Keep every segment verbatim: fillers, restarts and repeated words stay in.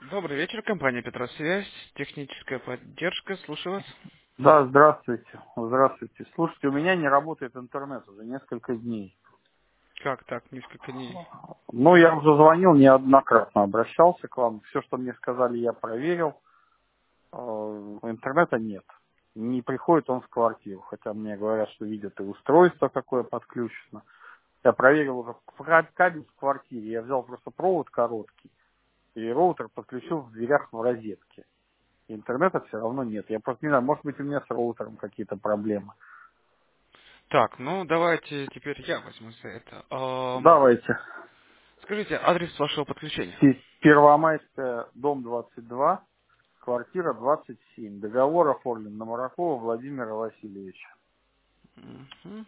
Добрый вечер, компания Петросвязь, техническая поддержка, слушаю вас. Да, здравствуйте. Здравствуйте. Слушайте, у меня не работает интернет уже несколько дней. Как так, несколько дней? Ну, я уже звонил, неоднократно обращался к вам. Все, что мне сказали, я проверил. Э, Интернета нет. Не приходит он в квартиру, хотя мне говорят, что видят и устройство, какое подключено. Я проверил уже ка- кабель в квартире. Я взял просто провод короткий, и роутер подключил в дверях в розетке. Интернета все равно нет. Я просто не знаю, может быть, у меня с роутером какие-то проблемы. Так, ну давайте теперь я возьму за это. Ам, Давайте. скажите, адрес вашего подключения. Пи- Первомайская, дом двадцать два, квартира двадцать семь. Договор оформлен на Маракова Владимира Васильевича. Мгм.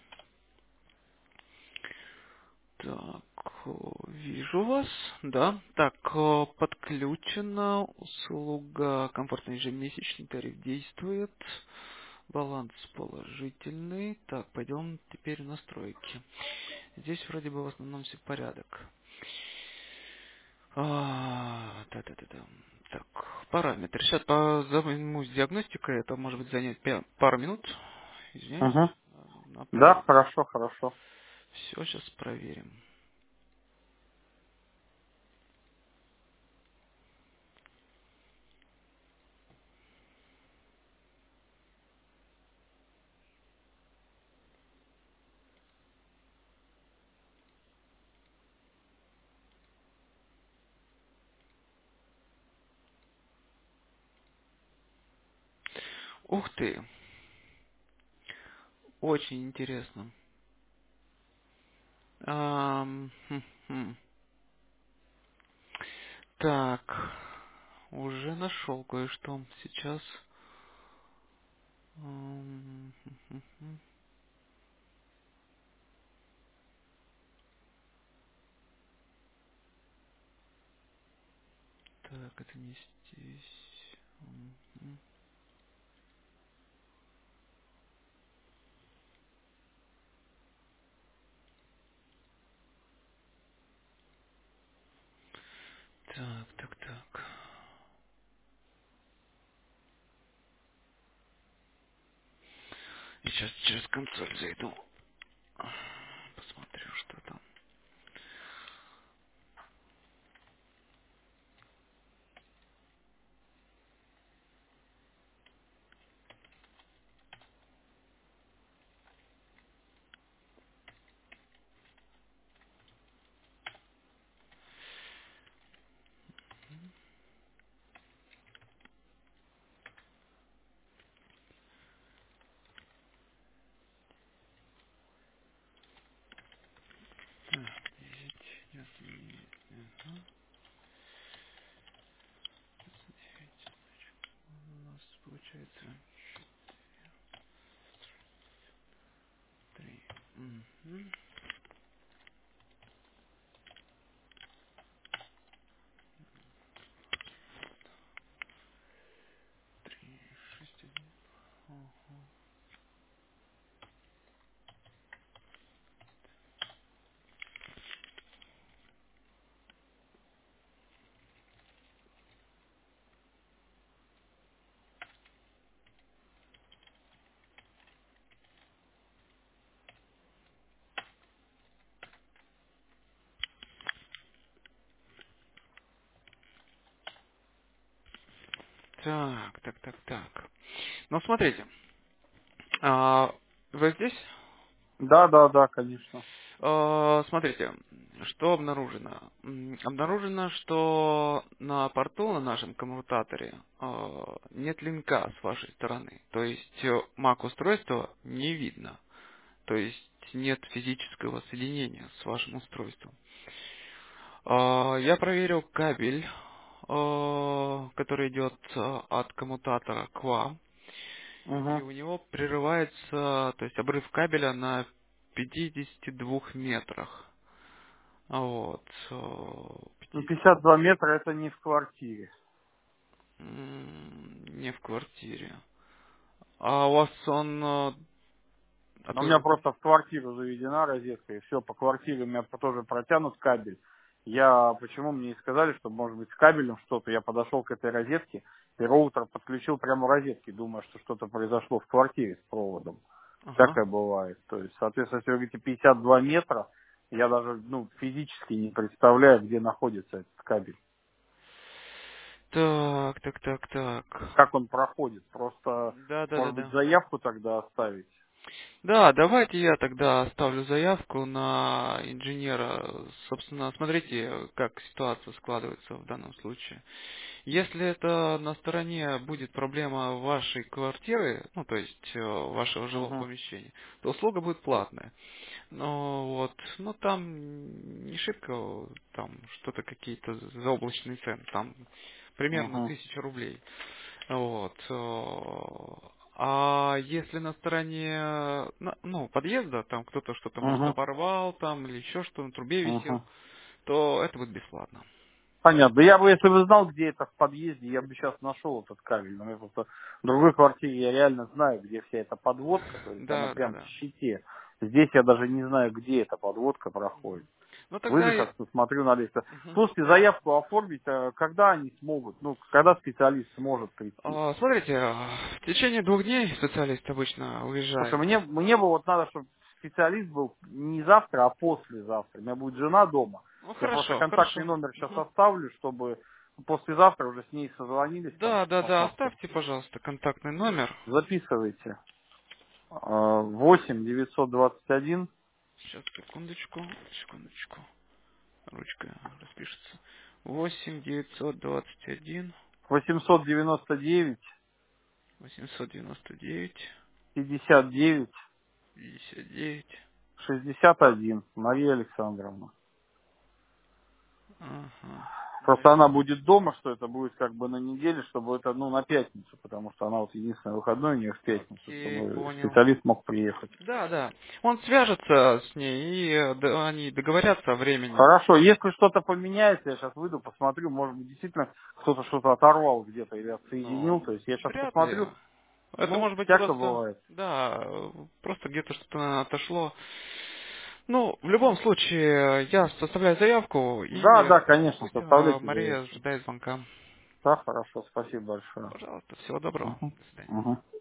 Так, о, вижу вас, да. Так, о, подключена услуга комфортный ежемесячный тариф действует. Баланс положительный. Так, пойдем теперь в настройки. Здесь вроде бы в основном все порядок. А, да-да-да-да. Так, параметры. Сейчас по- займусь диагностикой. Это может быть занять пя- пару минут. Угу. Извиняюсь. Надо Да, проверить. хорошо, хорошо. Все, сейчас проверим. Ух ты, очень интересно. Ам, хм, хм. Так, уже нашел кое-что. Сейчас. Ам, хм, хм, хм. Так, это не здесь. Мгм. Так, так, так. Сейчас через консоль зайду. Посмотрю, что там. Так, десять, нет, нет, ага. У нас получается три. Угу. Три, шесть, один. Ага. Так, так, так, так. Ну, смотрите. А, вы здесь? Да, да, да, конечно. А, смотрите, что обнаружено? М, Обнаружено, что на порту, на нашем коммутаторе, а, нет линка с вашей стороны. То есть э, мак-устройство не видно. То есть нет физического соединения с вашим устройством. А, Я проверил кабель, а, который идет а, от коммутатора к вам, и Угу. у него прерывается, то есть обрыв кабеля на пятидесяти двух метрах. А Вот. а, Ну, пятьдесят пятьдесят два метра это не в квартире. м, Не в квартире. А у вас он а, Но у меня откуда? просто в квартиру заведена розетка, и все, по квартире у меня тоже протянут кабель. Я, почему мне и сказали, что может быть с кабелем что-то, я подошел к этой розетке, и роутер подключил прямо розетки, думая, что что-то произошло в квартире с проводом. Ага. Всякое бывает. То есть, соответственно, если вы говорите пятьдесят два метра, я даже ну, физически не представляю, где находится этот кабель. Так, так, так, так. Как он проходит. Просто, Да, да, да, может быть, да. заявку тогда оставить. Да, давайте я тогда оставлю заявку на инженера. Собственно, смотрите, как ситуация складывается в данном случае. Если это на стороне будет проблема вашей квартиры, ну то есть э, вашего жилого Угу, помещения, то услуга будет платная. Но вот, ну там не шибко, там что-то какие-то заоблачные цены, там примерно угу, тысяча рублей. Вот. э, А если на стороне, на- ну, подъезда, там кто-то что-то может угу, оборвал, там, или еще что на трубе угу. висел, то это будет бесплатно. Понятно. Да я бы, если бы знал, где это в подъезде, я бы сейчас нашел этот кабель. Но я просто в другой квартире я реально знаю, где вся эта подводка, то есть она Да, да, прям в да. щите. Здесь я даже не знаю, где эта подводка проходит. Ну Выйду тогда сейчас, я... посмотрю на лист. Мгм. Слушайте, заявку оформить, а когда они смогут? Ну, когда специалист сможет прийти? А, Смотрите, а, в течение двух дней специалист обычно Слушай, уезжает. мне, мне бы вот надо, чтобы специалист был не завтра, а послезавтра. У меня будет жена дома. Ну Я просто хорошо, контактный хорошо. номер сейчас Мгм. оставлю, чтобы послезавтра уже с ней созвонились там. Да, да, да, Посмотрим. оставьте, пожалуйста, контактный номер. Записывайте. А, восемь девятьсот двадцать один Сейчас, секундочку, секундочку. Ручка распишется. Восемь девятьсот двадцать один восемьсот девяносто девять восемьсот девяносто девять пятьдесят девять пятьдесят девять. шестьдесят один. Мария Александровна. Ага. Просто она Мария. будет дома, что это будет как бы на неделе, чтобы это, ну, на пятницу, потому что она вот единственный выходной у нее в пятницу, Окей, чтобы понял. специалист мог приехать. Да, да. Он свяжется с ней, и э, д- они договорятся о времени. Хорошо, если что-то поменяется, я сейчас выйду, посмотрю, может быть, действительно кто-то что-то оторвал где-то или Но отсоединил, то есть я сейчас вряд ли. посмотрю, Это ну, может быть всякое просто, бывает. да, э, просто где-то что-то отошло. Ну, в любом случае, я составляю заявку, и Да, э, да, конечно, пусть э, составляйте Мария заявку. ожидает звонка. Да, хорошо, спасибо большое. Пожалуйста, всего доброго. Угу. До свидания. Угу.